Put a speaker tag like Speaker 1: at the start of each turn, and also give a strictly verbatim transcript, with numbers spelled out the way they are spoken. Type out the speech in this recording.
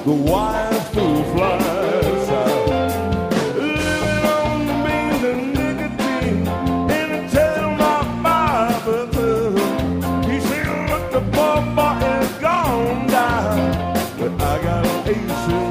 Speaker 1: the wild fool flies out. Living on beans and nicotine in a tail not by the third. He said, look, the poor boy is gone down, but I got an ace in